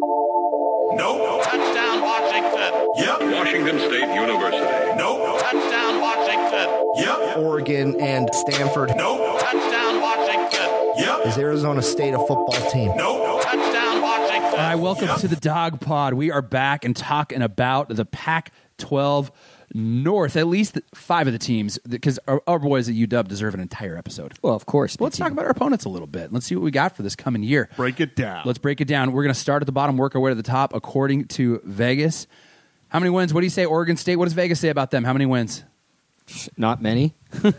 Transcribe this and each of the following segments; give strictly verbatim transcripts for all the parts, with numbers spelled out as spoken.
Nope. Touchdown, Washington. Yep. Washington State University. Nope. Touchdown, Washington. Yep. Oregon and Stanford. Nope. Touchdown, Washington. Yep. Is Arizona State a football team? Nope. Touchdown, Washington. All right, welcome Yep. to the Dog Pod. We are back and talking about the Pac twelve North. At least five of the teams, because our, our boys at U W deserve an entire episode. Well, of course. But let's talk about our opponents a little bit. Let's see what we got for this coming year. Break it down. Let's break it down. We're going to start at the bottom, work our way to the top, according to Vegas. How many wins? What do you say, Oregon State? What does Vegas say about them? How many wins? Not many.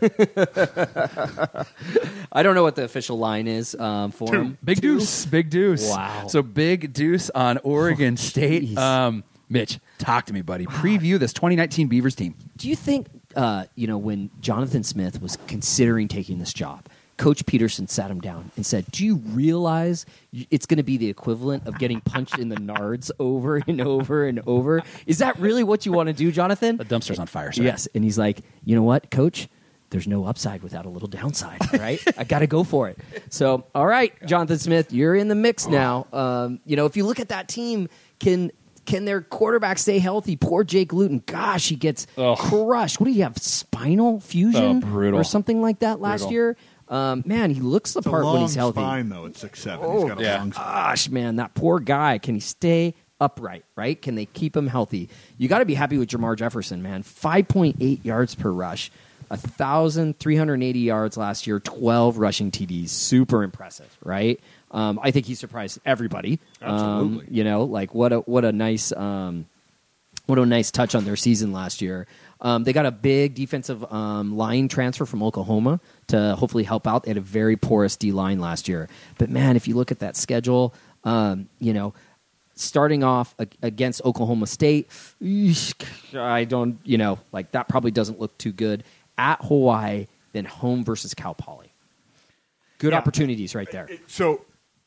I don't know what the official line is um, for Two. them. Big deuce. Big deuce. Wow. So big deuce on Oregon State. jeez. Um, Mitch, talk to me, buddy. Preview this twenty nineteen Beavers team. Do you think, uh, you know, when Jonathan Smith was considering taking this job, Coach Peterson sat him down and said, do you realize it's going to be the equivalent of getting punched in the nards over and over and over? Is that really what you want to do, Jonathan? The dumpster's on fire, sorry. Yes. And he's like, you know what, Coach? There's no upside without a little downside, right? I got to go for it. So, all right, Jonathan Smith, you're in the mix now. Um, you know, if you look at that team, can can their quarterback stay healthy? Poor Jake Luton. Gosh, he gets Ugh. crushed. What do you have, spinal fusion Oh, brutal. or something like that last Brutal. year? Um, man, he looks the It's a part long when he's healthy. spine, though. It's six seven. Oh, He's got a yeah. long spine. Gosh, man, that poor guy. Can he stay upright, right? Can they keep him healthy? You got to be happy with Jamar Jefferson, man. five point eight yards per rush, one thousand three hundred eighty yards last year, twelve rushing T Ds. Super impressive, right? Um, I think he surprised everybody. Absolutely. Um, you know, like what a what a nice um, what a nice touch on their season last year. Um, they got a big defensive um, line transfer from Oklahoma to hopefully help out. They had a very porous D line last year. But, man, if you look at that schedule, um, you know, starting off a- against Oklahoma State, eesh, I don't, you know, like that probably doesn't look too good. At Hawaii, then home versus Cal Poly. Good Yeah. opportunities right there. So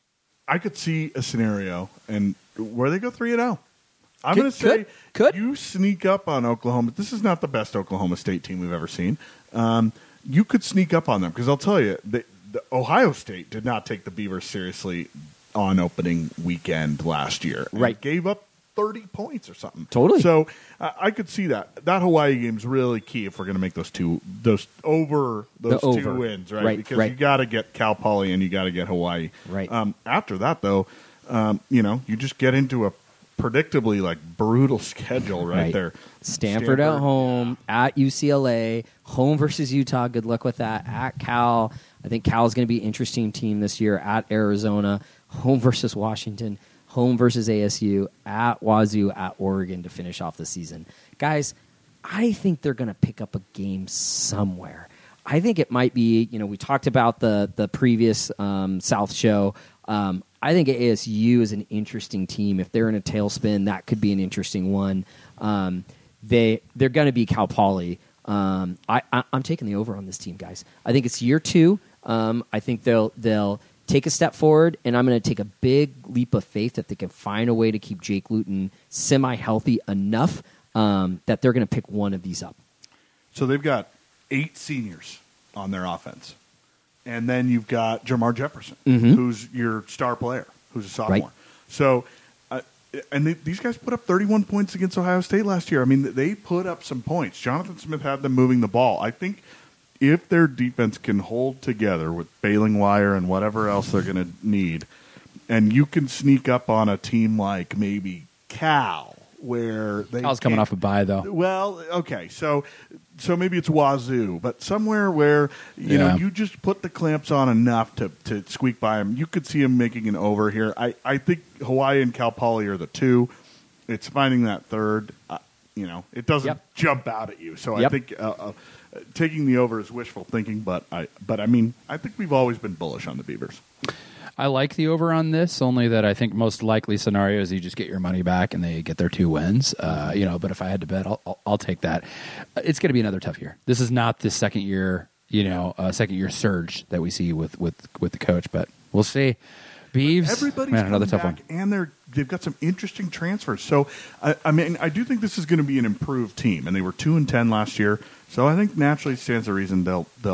I could see a scenario and where they go three and zero. I'm Could- going to say could- could. you sneak up on Oklahoma. This is not the best Oklahoma State team we've ever seen. Um, you could sneak up on them because I'll tell you, the, the Ohio State did not take the Beavers seriously on opening weekend last year. and Right. gave up thirty points or something. Totally. So uh, I could see that. That Hawaii game's really key if we're going to make those two those over those The two over. wins, right? Right, Because right. you got to get Cal Poly and you got to get Hawaii. Right. Um, after that, though, um, you know, you just get into a predictably like brutal schedule right, Right. there. Stanford, at home, at U C L A, home versus Utah. Good luck with that. At Cal, I think Cal is going to be an interesting team this year. At Arizona, home versus Washington, home versus A S U, at Wazoo, at Oregon to finish off the season. Guys, I think they're going to pick up a game somewhere. I think it might be, you know, we talked about the the previous um, South show. Um, I think A S U is an interesting team. If they're in a tailspin, that could be an interesting one. Um, they they're going to be Cal Poly. Um, I, I I'm taking the over on this team, guys. I think it's year two. Um, I think they'll they'll take a step forward, and I'm going to take a big leap of faith that they can find a way to keep Jake Luton semi healthy enough um, that they're going to pick one of these up. So they've got eight seniors on their offense. And then you've got Jamar Jefferson, Mhm. who's your star player, who's a sophomore. Right. So, uh, and they, these guys put up thirty-one points against Ohio State last year. I mean, they put up some points. Jonathan Smith had them moving the ball. I think if their defense can hold together with bailing wire and whatever else they're going to need, and you can sneak up on a team like maybe Cal, where they Cal's coming can't- off a bye, though. Well, okay, so so maybe it's Wazoo, but somewhere where you Yeah. know you just put the clamps on enough to, to squeak by them. You could see them making an over here. I, I think Hawaii and Cal Poly are the two. It's finding that third. Uh, you know, it doesn't Yep. jump out at you. So I Yep. think uh, uh, taking the over is wishful thinking. But I but I mean I think we've always been bullish on the Beavers. I like the over on this, only that I think most likely scenario is you just get your money back and they get their two wins. Uh, you know, but if I had to bet, I'll, I'll, I'll take that. Uh, It's going to be another tough year. This is not the second year, you know, uh, second year surge that we see with, with, with the coach, but we'll see. Beavs, Everybody's man, another coming tough back, one. and they're they've got some interesting transfers. So, I, I mean, I do think this is going to be an improved team, and they were two and ten last year. So, I think naturally stands a reason they'll they'll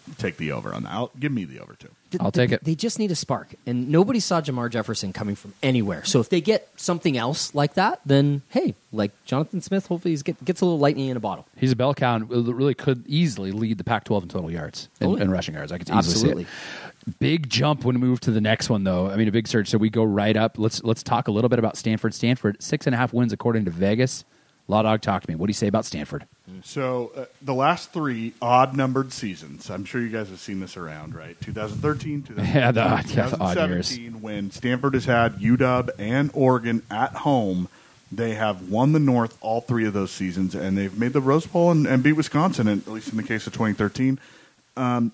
take the over on that. I'll, give me the over too. I'll take it. They just need a spark, and nobody saw Jamar Jefferson coming from anywhere. So if they get something else like that, then hey, like Jonathan Smith, hopefully he get, gets a little lightning in a bottle. He's a bell cow and really could easily lead the Pac twelve in total yards and, Oh, yeah. and rushing yards. I could easily Absolutely. see it. Big jump when we move to the next one, though. I mean, a big surge. So we go right up. Let's let's talk a little bit about Stanford. Stanford six and a half wins according to Vegas. Law Dog, talk to me. What do you say about Stanford? So uh, the last three odd-numbered seasons, I'm sure you guys have seen this around, right? twenty thirteen, Yeah, the odd- yeah, the odd twenty years. seventeen, when Stanford has had U W and Oregon at home, they have won the North all three of those seasons, and they've made the Rose Bowl and, and beat Wisconsin, at least in the case of twenty thirteen. Um,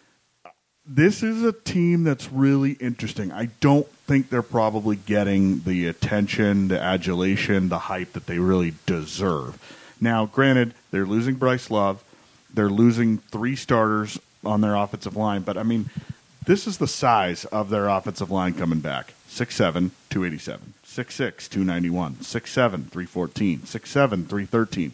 this is a team that's really interesting. I don't think they're probably getting the attention, the adulation, the hype that they really deserve. Now, granted, they're losing Bryce Love. They're losing three starters on their offensive line. But, I mean, this is the size of their offensive line coming back. six seven, two eighty-seven. six six, two ninety-one. six seven, three fourteen. six seven, three thirteen.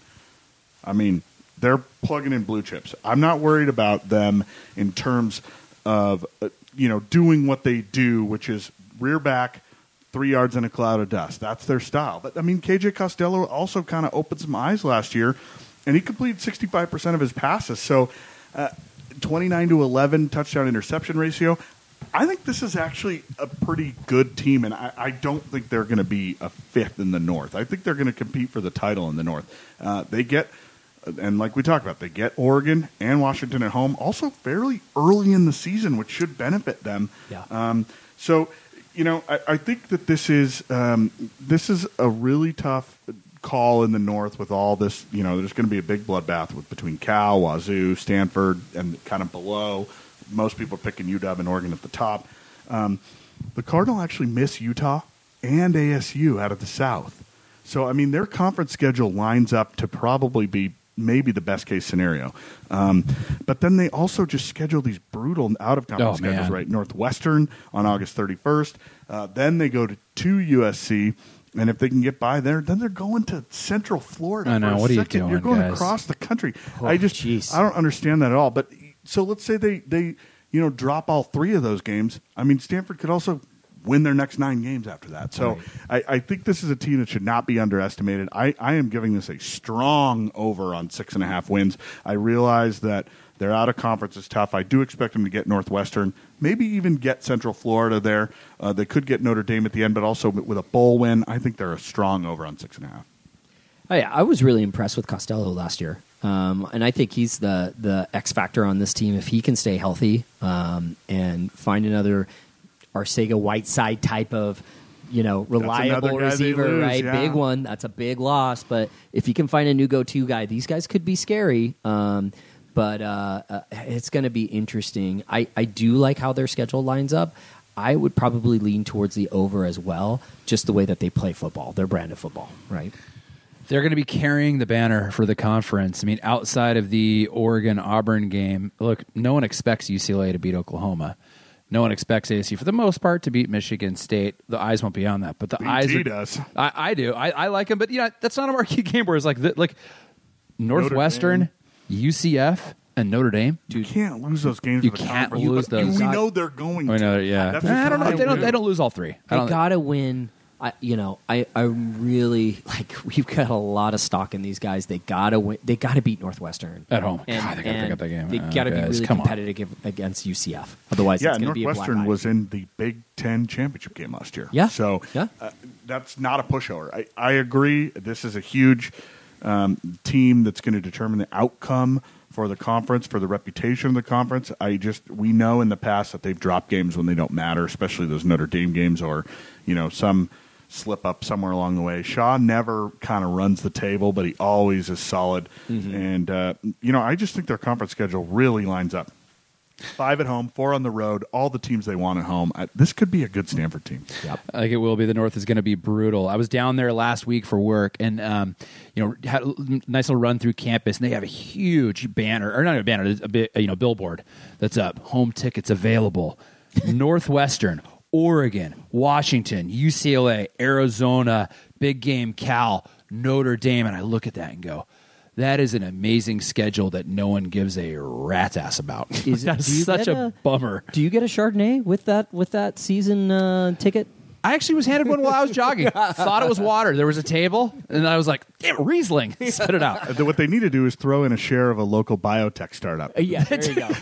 I mean, they're plugging in blue chips. I'm not worried about them in terms of, uh, you know, doing what they do, which is rear back, three yards in a cloud of dust. That's their style. But, I mean, K J Costello also kind of opened some eyes last year, and he completed sixty-five percent of his passes. So, uh, twenty-nine to eleven touchdown interception ratio. I think this is actually a pretty good team, and I, I don't think they're going to be a fifth in the North. I think they're going to compete for the title in the North. Uh, they get, and like we talked about, they get Oregon and Washington at home, also fairly early in the season, which should benefit them. Yeah. Um, so, you know, I, I think that this is um, this is a really tough call in the North with all this. You know, there's going to be a big bloodbath with between Cal, Wazoo, Stanford, and kind of below. Most people are picking U W and Oregon at the top. Um, the Cardinal actually miss Utah and A S U out of the South. So, I mean, their conference schedule lines up to probably be maybe the best case scenario. Um, but then they also just schedule these brutal out of conference Oh, man. schedules, right? Northwestern on August thirty-first. Uh, then they go to, to U S C. And if they can get by there, then they're going to Central Florida. I know. For a What are you second. doing, You're going guys? across the country. Oh, I just, jeez. I don't understand that at all. But so let's say they, they, you know, drop all three of those games. I mean, Stanford could also win their next nine games after that. So Right. I, I think this is a team that should not be underestimated. I, I am giving this a strong over on six and a half wins. I realize that they're out of conference is tough. I do expect them to get Northwestern, maybe even get Central Florida there. Uh, they could get Notre Dame at the end, but also with a bowl win, I think they're a strong over on six and a half. I, I was really impressed with Costello last year, um, and I think he's the the X factor on this team. If he can stay healthy um, and find another Arcega Whiteside type of, you know, reliable another guy they receiver, lose, right? yeah. Big one. That's a big loss. But if he can find a new go-to guy, these guys could be scary. Um, but uh, uh, it's going to be interesting. I, I do like how their schedule lines up. I would probably lean towards the over as well, just the way that they play football, their brand of football, right? They're going to be carrying the banner for the conference. I mean, outside of the Oregon-Auburn game, look, no one expects U C L A to beat Oklahoma. No one expects A S U, for the most part, to beat Michigan State. The eyes won't be on that, but the B T eyes are, does. I, I do. I, I like them, but you know, that's not a marquee game where it's like the, like Northwestern, Dame. U C F, and Notre Dame. You can't lose those games. You with a can't conference. lose But you- those. We know they're going. I to. know, yeah. That's I just don't know. how If they don't. win. They don't lose all three. I They don't. gotta win. I, you know, I, I really like. We've got a lot of stock in these guys. They gotta win. They gotta beat Northwestern At home. And, God, they gotta and pick up that game. They Oh, gotta be guys, really come on. competitive against U C F. Otherwise, Yeah, it's gonna be a black Northwestern eye. was in the Big Ten championship game last year. Yeah. So Yeah. Uh, that's not a pushover. I, I agree. This is a huge um, team that's going to determine the outcome for the conference, for the reputation of the conference. I just we know in the past that they've dropped games when they don't matter, especially those Notre Dame games or, you know, some slip up somewhere along the way. Shaw never kind of runs the table, but he always is solid. Mm-hmm. And, uh, you know, I just think their conference schedule really lines up. Five at home, four on the road, all the teams they want at home. I, this could be a good Stanford team. Yep. Like it will be. The North is going to be brutal. I was down there last week for work, and um, you know, had a nice little run through campus, and they have a huge banner, or not a banner, a bit, you know, billboard that's up. Home tickets available. Northwestern, Oregon, Washington, U C L A, Arizona, big game Cal, Notre Dame, and I look at that and go, that is an amazing schedule that no one gives a rat's ass about. Is it- That's do you such get a, a- bummer. Do you get a Chardonnay with that with that season uh, ticket? I actually was handed one while I was jogging. Thought it was water. There was a table, and I was like, damn, Riesling. Spit it out. Uh, What they need to do is throw in a share of a local biotech startup. Yeah, there you go.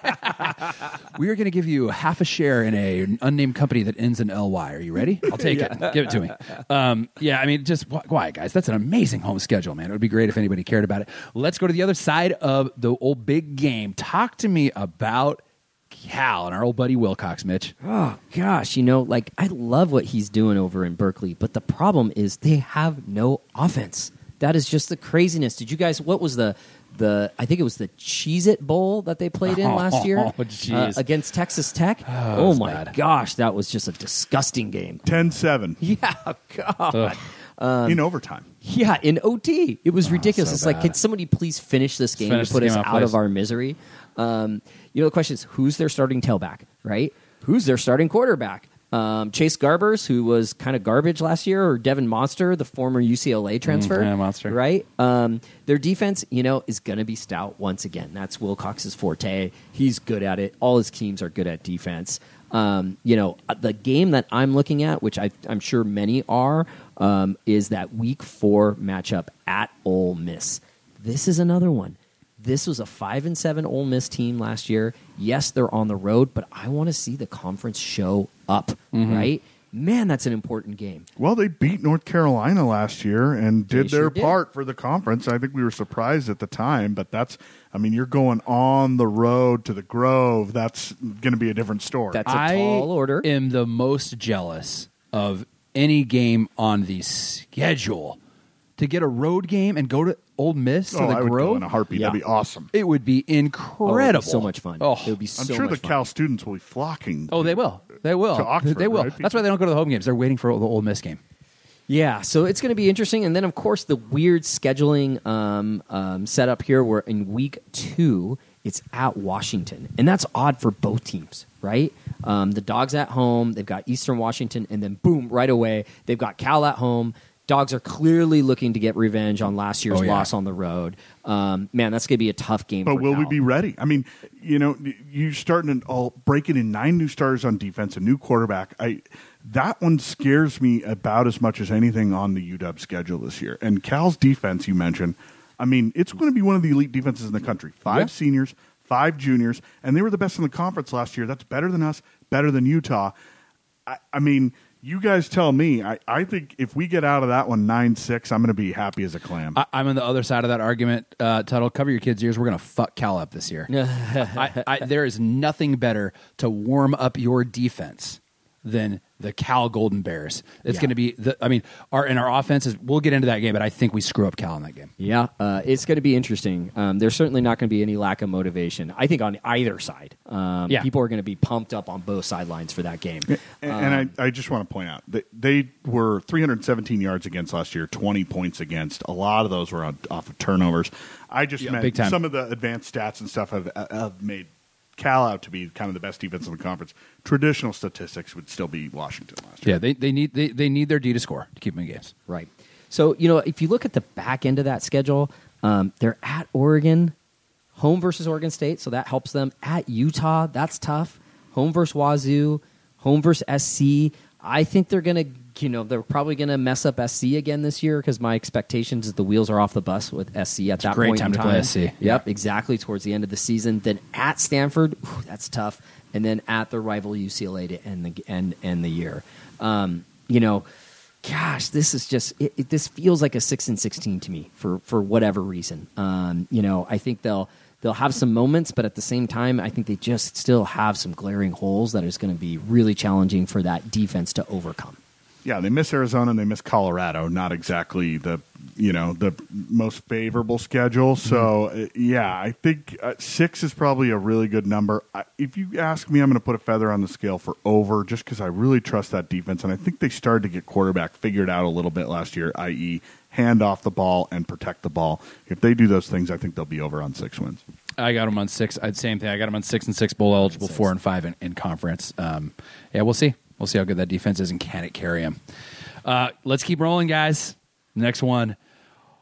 We are going to give you half a share in a an unnamed company that ends in L Y. Are you ready? I'll take it. Give it to me. Um, yeah, I mean, just wh- why, guys? That's an amazing home schedule, man. It would be great if anybody cared about it. Let's go to the other side of the old big game. Talk to me about Cal and our old buddy Wilcox, Mitch. Oh gosh, you know, like I love what he's doing over in Berkeley, but the problem is they have no offense. That is just the craziness. Did you guys? What was the the? I think it was the Cheez-It Bowl that they played in last year Oh, jeez. uh, against Texas Tech. Oh, Oh, that's my bad. gosh, that was just a disgusting game. ten seven Yeah, God. Ugh. in overtime. Yeah, in O T. It was ridiculous. so it's like, bad. can somebody please finish this game finish to put this us game out, out of please. our misery? Um, you know, the question is, who's their starting tailback, right? Who's their starting quarterback? Um, Chase Garbers, who was kind of garbage last year, or Devin Monster, the former U C L A transfer, yeah, Monster. right? Um, their defense, you know, is going to be stout once again. That's Wilcox's forte. He's good at it. All his teams are good at defense. Um, you know, the game that I'm looking at, which I, I'm sure many are, um, is that Week Four matchup at Ole Miss. This is another one. This was a five and seven Ole Miss team last year. Yes, they're on the road, but I want to see the conference show up. Right? Man, that's an important game. Well, they beat North Carolina last year and They did their sure did. part for the conference. I think we were surprised at the time, but that's, I mean, you're going on the road to the Grove. That's going to be a different story. That's a I tall order. am the most jealous of any game on the schedule. To get a road game and go to Ole Miss to oh, the I would go Grove, in a heartbeat. Yeah. That'd be awesome. it would be Oh, it'd incredible. be so much fun. Oh, It would be so I'm sure the much fun. Cal students will be flocking. oh, they will. They will. To Oxford, they will. right? That's why they don't go to the home games. They're waiting for the Ole Miss game. Yeah, so it's going to be interesting. And then, of course, the weird scheduling um, um, setup here where in week two, it's at Washington. And that's odd for both teams, right? Um, the Dogs at home, they've got Eastern Washington, and then boom, right away, they've got Cal at home. Dogs are clearly looking to get revenge on last year's Oh, yeah. loss on the road. Um, man, that's going to be a tough game But for will we Cal. be ready? I mean, you know, you starting to all breaking in nine new starters on defense, a new quarterback. I that one scares me about as much as anything on the U W schedule this year. And Cal's defense, you mentioned, I mean, it's going to be one of the elite defenses in the country. Five Yeah. seniors, five juniors, and they were the best in the conference last year. That's better than us, better than Utah. I, I mean, you guys tell me. I, I think if we get out of that one nine six, I'm going to be happy as a clam. I, I'm on the other side of that argument. Uh, Tuttle, cover your kids' ears. We're going to fuck Cal up this year. I, I, there is nothing better to warm up your defense than the Cal Golden Bears. It's Yeah. going to be. The, I mean, our in our offenses. We'll get into that game, but I think we screw up Cal in that game. Yeah, uh, it's going to be interesting. Um, there's certainly not going to be any lack of motivation. I think on either side, um, Yeah. people are going to be pumped up on both sidelines for that game. And, and I, I just want to point out that they were three hundred seventeen yards against last year, twenty points against. A lot of those were on, off of turnovers. I just Yeah, meant big time. some of the advanced stats and stuff have, have made Cal out to be kind of the best defense in the conference. Traditional statistics would still be Washington last year. Yeah, they, they need they, they need their D to score to keep them in games. Right. So, you know, if you look at the back end of that schedule, um, they're at Oregon, home versus Oregon State, so that helps them. At Utah, that's tough. Home versus Wazoo, home versus S C. I think they're going to, you know, they're probably going to mess up S C again this year because my expectations is the wheels are off the bus with S C at that a great point time in to time. play S C. Yep, exactly, towards the end of the season. Then at Stanford, whew, that's tough. And then at their rival U C L A to end the, end, end the year. Um, you know, gosh, this is just it, it, this feels like a six and sixteen to me for for whatever reason. Um, you know, I think they'll they'll have some moments, but at the same time, I think they just still have some glaring holes that is going to be really challenging for that defense to overcome. Yeah, they miss Arizona and they miss Colorado. Not exactly the you know the most favorable schedule. So uh, yeah, I think uh, six is probably a really good number. I, if you ask me, I'm going to put a feather on the scale for over, just because I really trust that defense, and I think they started to get quarterback figured out a little bit last year, that is, hand off the ball and protect the ball. If they do those things, I think they'll be over on six wins. I got them on six. I'd same thing. I got them on six and six bowl eligible, Six. four and five in, in conference. Um, yeah, we'll see. We'll see how good that defense is and can it carry them. Uh, let's keep rolling, guys. Next one.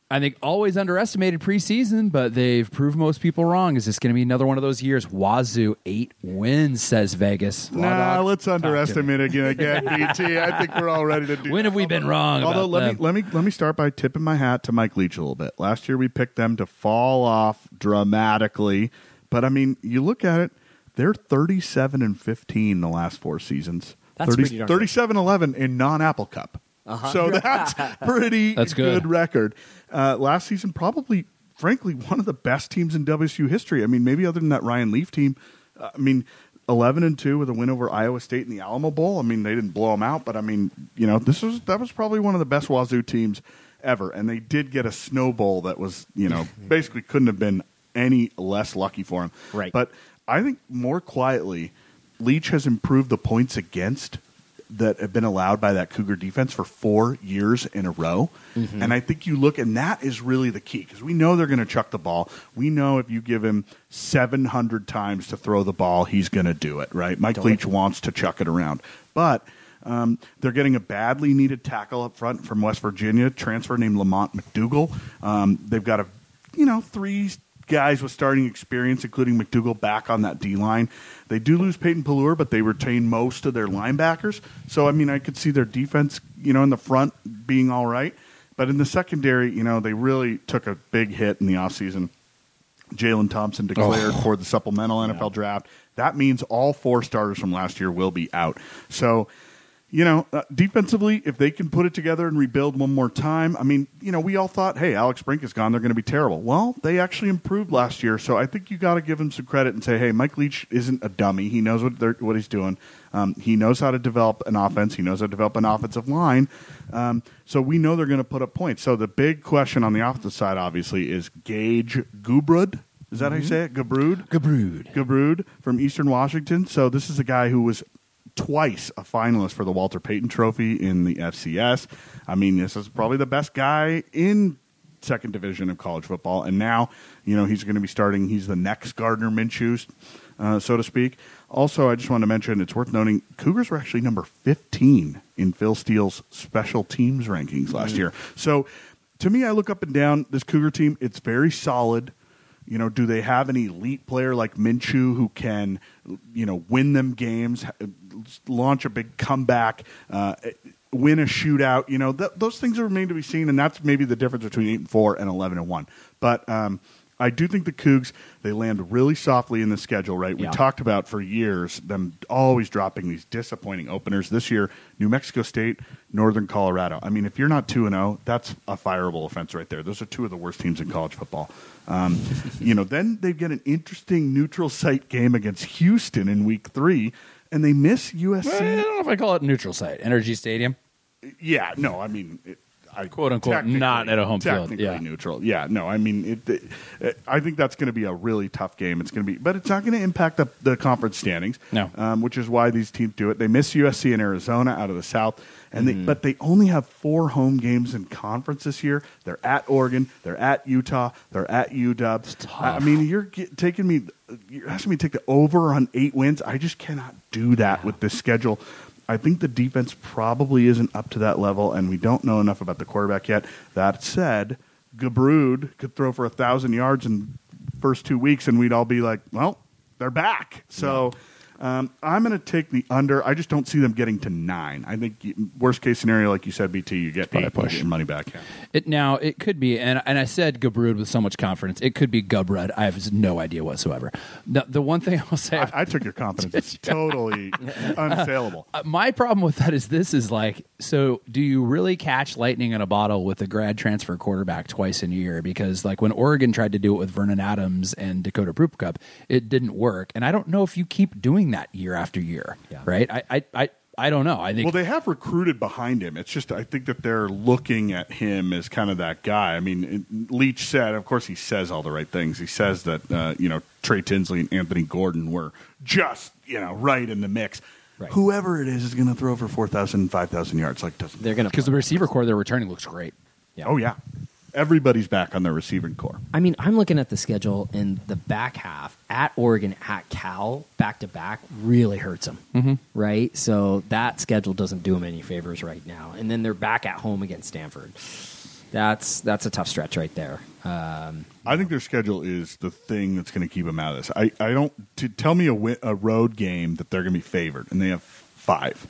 I think always underestimated preseason, but they've proved most people wrong. Is this going to be another one of those years? Wazoo, eight wins, says Vegas. Raw Nah, Dog, let's talk to me. underestimate again, again, B T. I think we're all ready to do When that. have we been Although- wrong Although about let them? me let me let me start by tipping my hat to Mike Leach a little bit. Last year we picked them to fall off dramatically, but I mean, you look at it, they're thirty-seven and fifteen the last four seasons. That's pretty darn good. thirty-seven eleven in non-Apple Cup. Uh-huh. So that's pretty That's good. record. Uh, last season, probably, frankly, one of the best teams in W S U history. I mean, maybe other than that Ryan Leaf team. Uh, I mean, eleven and two with a win over Iowa State in the Alamo Bowl. I mean, they didn't blow them out, but I mean, you know, this was that was probably one of the best Wazoo teams ever. And they did get a Snow Bowl that was, you know, basically couldn't have been any less lucky for them. Right. But I think more quietly, Leach has improved the points against that have been allowed by that Cougar defense for four years in a row. Mm-hmm. And I think you look, and that is really the key, because we know they're going to chuck the ball. We know if you give him seven hundred times to throw the ball, he's going to do it, right? Mike Leach wants to chuck it around. But um, they're getting a badly needed tackle up front from West Virginia, transfer named Lamont McDougal. Um, they've got a, you know, three guys with starting experience, including McDougal, back on that D-line. They do lose Peyton Pallure, but they retain most of their linebackers. So, I mean, I could see their defense, you know, in the front being all right. But in the secondary, you know, they really took a big hit in the offseason. Jalen Thompson declared Oh. for the supplemental N F L draft. That means all four starters from last year will be out. So, you know, uh, defensively, if they can put it together and rebuild one more time, I mean, you know, we all thought, hey, Alex Brink is gone, they're going to be terrible. Well, they actually improved last year, so I think you got to give him some credit and say, hey, Mike Leach isn't a dummy. He knows what they're, what he's doing. Um, he knows how to develop an offense. He knows how to develop an offensive line. Um, so we know they're going to put up points. So the big question on the offensive side, obviously, is Gage Gubrud. Is that how you say it? Gubrud? Gabrud. Gabrud from Eastern Washington. So this is a guy who was twice a finalist for the Walter Payton Trophy in the F C S. I mean, this is probably the best guy in second division of college football. And now, you know, he's going to be starting. He's the next Gardner Minshew, uh, so to speak. Also, I just want to mention, it's worth noting, Cougars were actually number fifteen in Phil Steele's special teams rankings last year. So to me, I look up and down this Cougar team. It's very solid. You know, do they have an elite player like Minshew who can, you know, win them games, launch a big comeback, uh, win a shootout? You know, th- those things remain to be seen, and that's maybe the difference between eight and four and eleven and one. But um, I do think the Cougs, they land really softly in the schedule, right? We Yeah. talked about for years them always dropping these disappointing openers. This year, New Mexico State, Northern Colorado. I mean, if you're not two and oh, that's a fireable offense right there. Those are two of the worst teams in college football. Um, you know, then they get an interesting neutral site game against Houston in week three, and they miss U S C. Well, I don't know if I call it neutral site. Energy Stadium. Yeah, no, I mean, it, I, Quote, unquote, technically- not at a home field, technically yeah. neutral. Yeah, no, I mean, it, it, I think that's going to be a really tough game. It's going to be, but it's not going to impact the, the conference standings. No. um, which is why these teams do it. They miss U S C and Arizona out of the South, and they, but they only have four home games in conference this year. They're at Oregon, they're at Utah, they're at U W. I, I mean, you're get, taking me, you're asking me to take the over on eight wins. I just cannot do that with this schedule. I think the defense probably isn't up to that level, and we don't know enough about the quarterback yet. That said, Gabrud could throw for a thousand yards in the first two weeks, and we'd all be like, well, they're back. So um, I'm going to take the under. I just don't see them getting to nine. I think worst case scenario, like you said, B T, you get eight, you push. get your money back. Yeah. It now it could be, and and I said Gabrud with so much confidence. It could be Gubrud. I have no idea whatsoever. The, the one thing I'll say, I, I took your confidence. It's totally unassailable. Uh, my problem with that is this is like, so do you really catch lightning in a bottle with a grad transfer quarterback twice in a year? Because like when Oregon tried to do it with Vernon Adams and Dakota Prukop, it didn't work. And I don't know if you keep doing that year after year, Yeah. right? I, I, I, I don't know. I think Well, they have recruited behind him. It's just I think that they're looking at him as kind of that guy. I mean, it, Leach said, of course, he says all the right things. He says that uh, you know Trey Tinsley and Anthony Gordon were just you know right in the mix. Right. Whoever it is is going to throw for four thousand, five thousand yards. Like doesn't They're going to because the receiver core they're returning looks great. Oh yeah, everybody's back on their receiving core. I mean, I'm looking at the schedule, and the back half at Oregon, at Cal, back to back, really hurts them, mm-hmm. right? So that schedule doesn't do them any favors right now. And then they're back at home against Stanford. That's that's a tough stretch right there. Um, I think their schedule is the thing that's going to keep them out of this. I, I don't to tell me a, win, a road game that they're going to be favored, and they have five.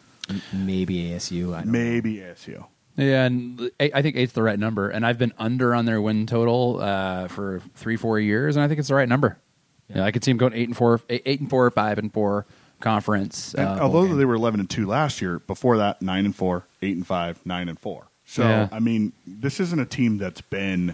maybe A S U. I don't Maybe A S U. Yeah, and I I think eight's the right number, and I've been under on their win total uh, for three, four years, and I think it's the right number. Yeah. You know, I could see them going eight and four, eight, eight and four, five and four conference. And Uh, although bowl they game. were eleven and two last year, before that nine and four, eight and five, nine and four. So Yeah. I mean, this isn't a team that's been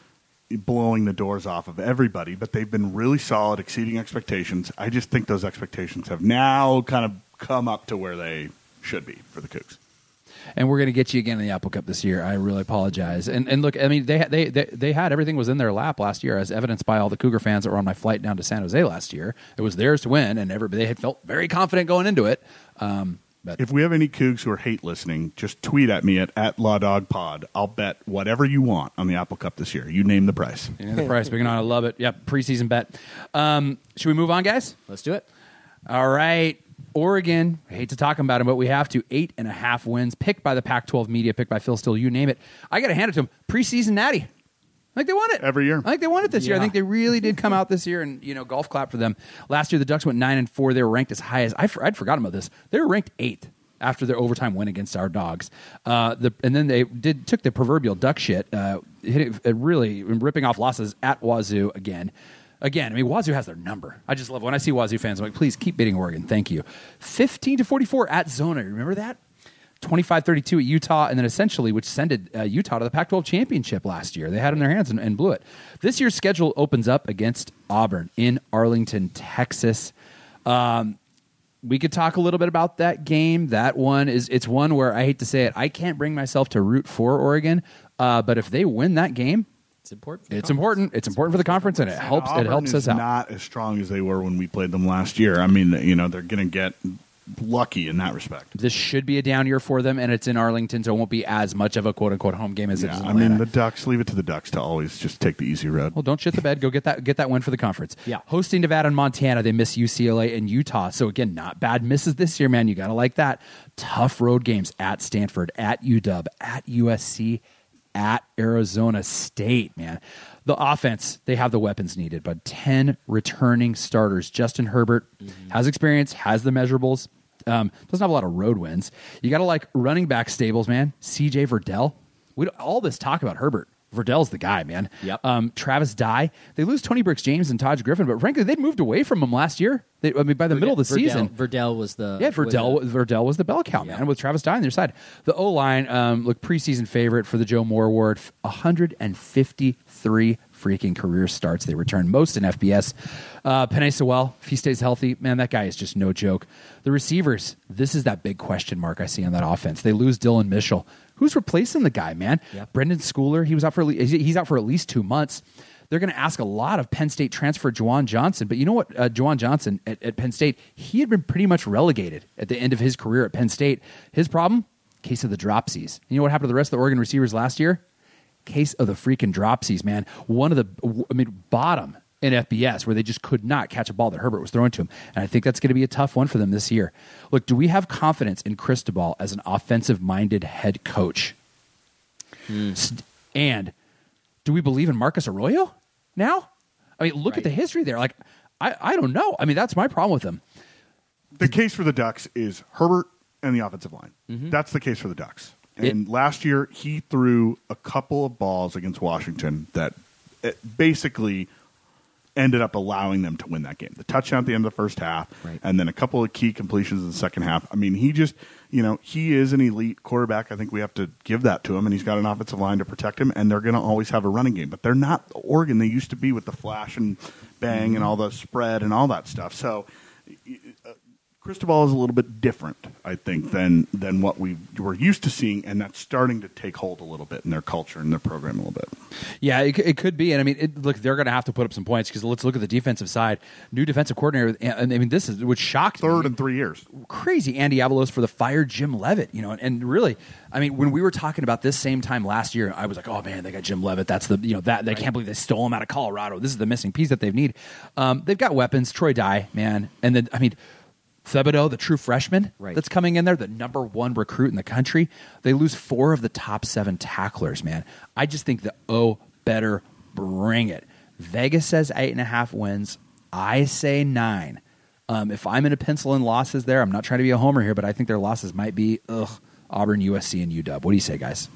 blowing the doors off of everybody, but they've been really solid, exceeding expectations. I just think those expectations have now kind of come up to where they should be for the Cougs. and we're going to get you again in the Apple Cup this year. I really apologize. And and look, I mean, they they they, they had everything was in their lap last year, as evidenced by all the Cougar fans that were on my flight down to San Jose last year. It was theirs to win, and everybody they had felt very confident going into it. Um, but If we have any Cougs who are hate listening, just tweet at me at, at LawDogPod. I'll bet whatever you want on the Apple Cup this year. You name the price. you know, the price big on, I love it. Yep, preseason bet. Um, should we move on, guys? Let's do it. All right. Oregon, I hate to talk about them, but we have to. Eight and a half wins, picked by the Pac twelve media, picked by Phil Steele, you name it. I got to hand it to them. Preseason natty. I think they won it. Every year. I think they won it this year. I Yeah. think they really did come out this year, and, you know, golf clap for them. Last year, the Ducks went nine and four. They were ranked as high as, I, I'd forgotten about this. They were ranked eighth after their overtime win against our Dogs. Uh, the, and then they did took the proverbial duck shit, uh, hit it, uh, really ripping off losses at Wazoo again. Again, I mean, Wazoo has their number. I just love when I see Wazoo fans. I'm like, please keep beating Oregon. Thank you. fifteen to forty-four at Zona. Remember that? twenty-five thirty-two at Utah, and then essentially, which sended uh, Utah to the Pac twelve championship last year. They had it in their hands and, and blew it. This year's schedule opens up against Auburn in Arlington, Texas. Um, we could talk a little bit about that game. That one is it's one where I hate to say it, I can't bring myself to root for Oregon, uh, but if they win that game, It's important. for the it's conference. important. It's important for the conference, and it helps. Auburn It helps is us out. not as strong as they were when we played them last year. I mean, you know, they're going to get lucky in that respect. This should be a down year for them, and it's in Arlington, so it won't be as much of a quote unquote home game as it Yeah, is in I Atlanta. mean, the Ducks, leave it to the Ducks to always just take the easy road. Well, don't shit the bed. Go get that get that win for the conference. Yeah. Hosting Nevada and Montana, they miss U C L A and Utah. So again, not bad misses this year, man. You gotta like that. Tough road games at Stanford, at U W, at U S C, at Arizona State, man. The offense, they have the weapons needed, but ten returning starters. Justin Herbert has experience, has the measurables. Um, doesn't have a lot of road wins. You got to like running back stables, man. C J Verdell. We don't, all this talk about Herbert. Verdell's the guy, man. Yep. Um, Travis Dye. They lose Tony Brooks James and Taj Griffin, but frankly, they'd moved away from him last year. They, I mean, by the middle of the Verdell, season, Verdell was the yeah, Verdell. was the- Verdell was the bell cow, Yeah. man, with Travis Dye on their side. The O line, um, look, preseason favorite for the Joe Moore Award. one hundred fifty-three freaking career starts. They return most in F B S. Uh, Penei Sewell, if he stays healthy, man, that guy is just no joke. The receivers, this is that big question mark I see on that offense. They lose Dylan Mitchell. Who's replacing the guy, man? Yep. Brendan Schooler. He was out for he's out for at least two months. They're going to ask a lot of Penn State transfer Juwan Johnson. But you know what? Uh, Juwan Johnson at, at Penn State, he had been pretty much relegated at the end of his career at Penn State. His problem? Case of the dropsies. You know what happened to the rest of the Oregon receivers last year? Case of the freaking dropsies, man. One of the, I mean, bottom in F B S where they just could not catch a ball that Herbert was throwing to him. And I think that's going to be a tough one for them this year. Look, do we have confidence in Cristobal as an offensive-minded head coach? St- And do we believe in Marcus Arroyo now? I mean, look Right. at the history there. Like, I, I don't know. I mean, that's my problem with him. The case for the Ducks is Herbert and the offensive line. That's the case for the Ducks. And It- last year, he threw a couple of balls against Washington that it basically ended up allowing them to win that game. The touchdown at the end of the first half, Right. and then a couple of key completions in the second half. I mean, he just, you know, he is an elite quarterback. I think we have to give that to him, and he's got an offensive line to protect him, and they're going to always have a running game. But they're not Oregon. They used to be with the flash and bang and all the spread and all that stuff. So uh, Cristobal is a little bit different, I think, than than what we were used to seeing, and that's starting to take hold a little bit in their culture and their program a little bit. Yeah, it, it could be. And I mean, it, look, they're going to have to put up some points because let's look at the defensive side. New defensive coordinator. And I mean, this is what shocked me. Third in three years. Crazy Andy Avalos for the fired Jim Levitt, you know, and, and really, I mean, when we were talking about this same time last year, I was like, oh man, they got Jim Levitt. That's the, you know, that they can't believe they stole him out of Colorado. This is the missing piece that they need. Um, they've got weapons. Troy Dye, man, and then I mean, Thibodeau, the true freshman Right. that's coming in there, the number one recruit in the country. They lose four of the top seven tacklers, man. I just think the O better bring it. Vegas says eight and a half wins. I say nine. Um, if I'm in a pencil in losses there, I'm not trying to be a homer here, but I think their losses might be ugh, Auburn, U S C, and U W. What do you say, guys?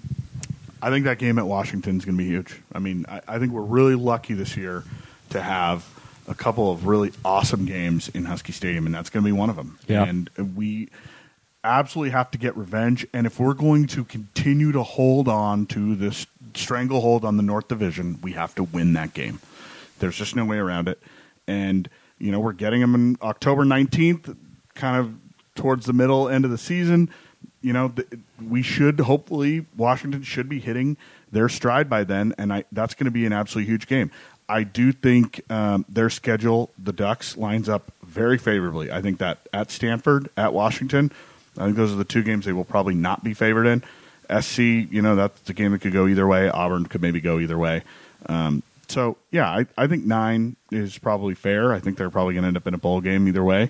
I think that game at Washington is going to be huge. I mean, I, I think we're really lucky this year to have a couple of really awesome games in Husky Stadium, and that's going to be one of them. Yeah. And we absolutely have to get revenge. And if we're going to continue to hold on to this stranglehold on the North Division, we have to win that game. There's just no way around it. And, you know, we're getting them on October nineteenth, kind of towards the middle end of the season. You know, th- we should hopefully Washington should be hitting their stride by then, and I, that's going to be an absolutely huge game. I do think um, their schedule, the Ducks, lines up very favorably. I think that at Stanford, at Washington, I think those are the two games they will probably not be favored in. S C, you know, that's a game that could go either way. Auburn could maybe go either way. Um, so, yeah, I, I think nine is probably fair. I think they're probably going to end up in a bowl game either way.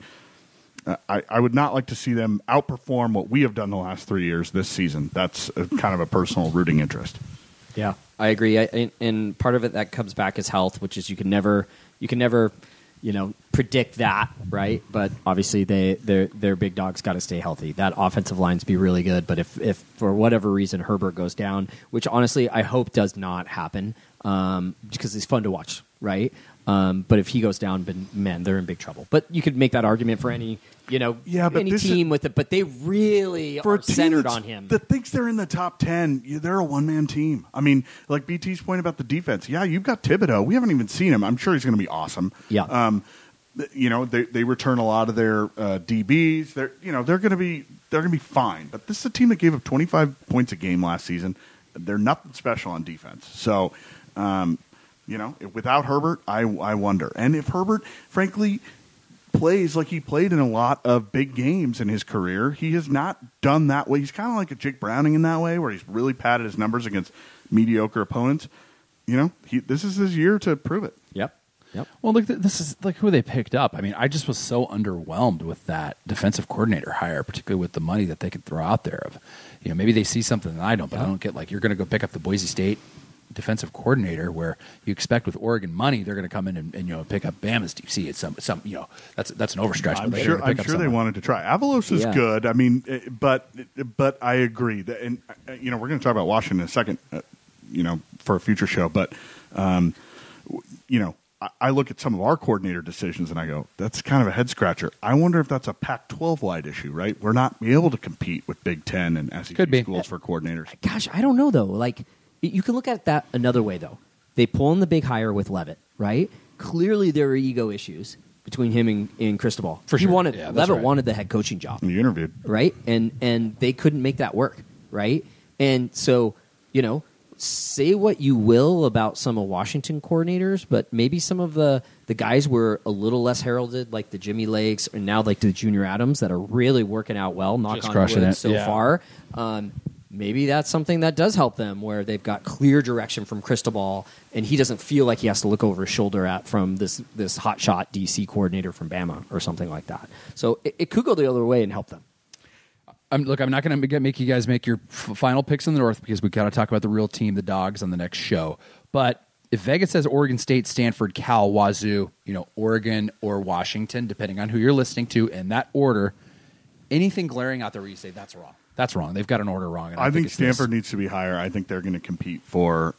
I, I would not like to see them outperform what we have done the last three years this season. That's a, kind of a personal rooting interest. Yeah, I agree. I, and, and part of it that comes back is health, which is you can never, you can never, you know, predict that, right? But obviously, they their their big dogs got to stay healthy. That offensive line's be really good. But if if for whatever reason Herbert goes down, which honestly I hope does not happen, um, because he's fun to watch, right? Um, but if he goes down, then man, they're in big trouble. But you could make that argument for any, you know, Yeah, but any this team is- with it. But they really For are a team centered that's- on him. that thinks they're in the top ten, yeah, they're a one-man team. I mean, like B T's point about the defense. Yeah, you've got Thibodeau. We haven't even seen him. I'm sure he's going to be awesome. Yeah. Um, th- you know, they they return a lot of their uh, D Bs. They're you know they're going to be they're going to be fine. But this is a team that gave up twenty-five points a game last season. They're nothing special on defense. So. Um, You know, without Herbert, I, I wonder. And if Herbert, frankly, plays like he played in a lot of big games in his career, he has not done that way. He's kind of like a Jake Browning in that way, where he's really padded his numbers against mediocre opponents. You know, he, this is his year to prove it. Yep. Yep. Well, look, this is like who they picked up. I mean, I just was so underwhelmed with that defensive coordinator hire, particularly with the money that they could throw out there. Of, you know, maybe they see something that I don't, but I don't get like you're going to go pick up the Boise State defensive coordinator, where you expect with Oregon money they're going to come in and, and you know pick up Bama's D C. It's some some you know that's that's an overstretch. I'm but they're sure. gonna pick I'm up sure they someone. wanted to try. Avalos is Yeah. good. I mean, eh, but but I agree that, and uh, you know, we're going to talk about Washington in a second. Uh, you know, for a future show, but um, w- you know, I, I look at some of our coordinator decisions and I go, that's kind of a head scratcher. I wonder if that's a Pac twelve wide issue, right? We're not able to compete with Big Ten and S E C Could be. schools for coordinators. Gosh, I don't know though. Like you can look at that another way though. They pull in the big hire with Levitt, right? Clearly there are ego issues between him and, and Cristobal. For he sure. wanted Yeah, that's Levitt right. wanted the head coaching job, You interviewed. right? And and they couldn't make that work, right? And so, you know, say what you will about some of Washington coordinators, but maybe some of the the guys were a little less heralded, like the Jimmy Lakes, and now like the Junior Adams that are really working out well. Knock Just on crushing wood it. so Yeah. far. Um, maybe that's something that does help them, where they've got clear direction from Cristobal, and he doesn't feel like he has to look over his shoulder at from this this hotshot D C coordinator from Bama or something like that. So it, it could go the other way and help them. I'm, look, I'm not going to make you guys make your f- final picks in the North because we got to talk about the real team, the Dogs, on the next show. But if Vegas says Oregon State, Stanford, Cal, Wazoo, you know, Oregon or Washington, depending on who you're listening to in that order, anything glaring out there where you say that's wrong, that's wrong. They've got an order wrong. And I, I think it's this. Stanford needs to be higher. I think they're going to compete for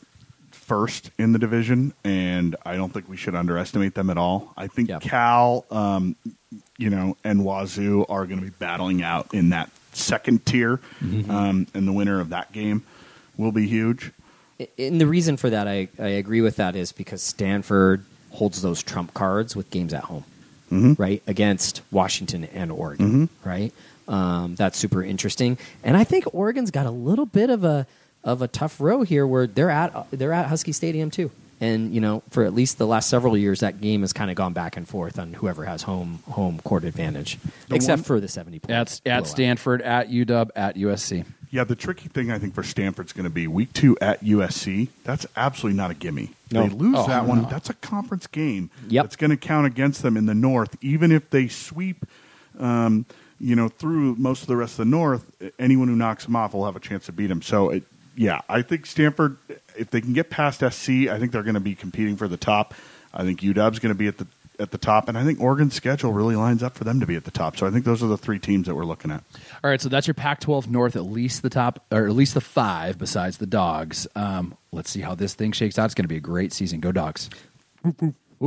first in the division, and I don't think we should underestimate them at all. I think Yep. Cal, um, you know, and Wazoo are going to be battling out in that second tier, Mm-hmm. um, and the winner of that game will be huge. And the reason for that, I, I agree with that, is because Stanford holds those trump cards with games at home, Mm-hmm. right, against Washington and Oregon, right? Um, that's super interesting, and I think Oregon's got a little bit of a of a tough row here, where they're at they're at Husky Stadium too, and you know, for at least the last several years, that game has kind of gone back and forth on whoever has home home court advantage, The except one- for the seventy point At, at blowout. Stanford, at U W, at U S C. Yeah, the tricky thing I think for Stanford's going to be week two at U S C. That's absolutely not a gimme. No. They lose Oh, that one. no. That's a conference game. Yep. That's going to count against them in the North, even if they sweep um, you know, through most of the rest of the North, anyone who knocks them off will have a chance to beat them. So, it, yeah, I think Stanford, if they can get past S C, I think they're going to be competing for the top. I think U W is going to be at the at the top, and I think Oregon's schedule really lines up for them to be at the top. So I think those are the three teams that we're looking at. All right, so that's your Pac twelve North, at least the top, or at least the five besides the Dogs. Um, let's see how this thing shakes out. It's going to be a great season. Go Dogs. Nope.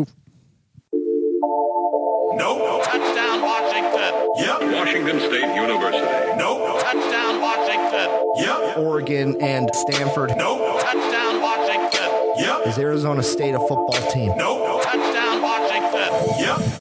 Touchdown, Washington. Yep. Washington State University. Nope. Touchdown, Washington. Yep. Oregon and Stanford. Nope. Touchdown, Washington. Yep. Is Arizona State a football team? Nope. Touchdown, Washington. Yep.